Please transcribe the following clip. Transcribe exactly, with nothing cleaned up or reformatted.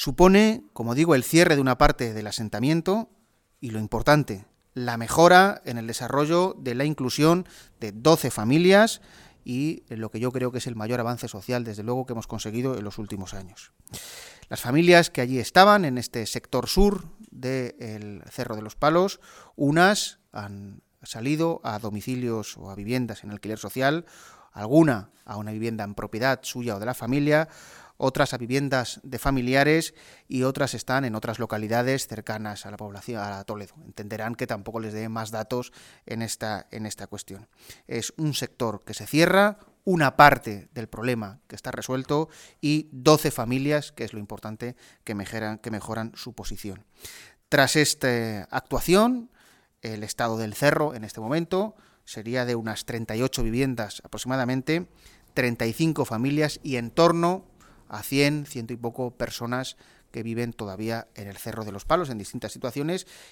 Supone, como digo, el cierre de una parte del asentamiento y, lo importante, la mejora en el desarrollo de la inclusión de doce familias y lo que yo creo que es el mayor avance social, desde luego, que hemos conseguido en los últimos años. Las familias que allí estaban, en este sector sur del Cerro de los Palos, unas han salido a domicilios o a viviendas en alquiler social, alguna a una vivienda en propiedad suya o de la familia, otras a viviendas de familiares y otras están en otras localidades cercanas a la población, a Toledo. Entenderán que tampoco les dé más datos en esta, en esta cuestión. Es un sector que se cierra, una parte del problema que está resuelto y doce familias, que es lo importante, que mejoran, que mejoran su posición. Tras esta actuación, el estado del cerro en este momento sería de unas treinta y ocho viviendas aproximadamente, treinta y cinco familias y en torno a cien, ciento y poco personas que viven todavía en el Cerro de los Palos en distintas situaciones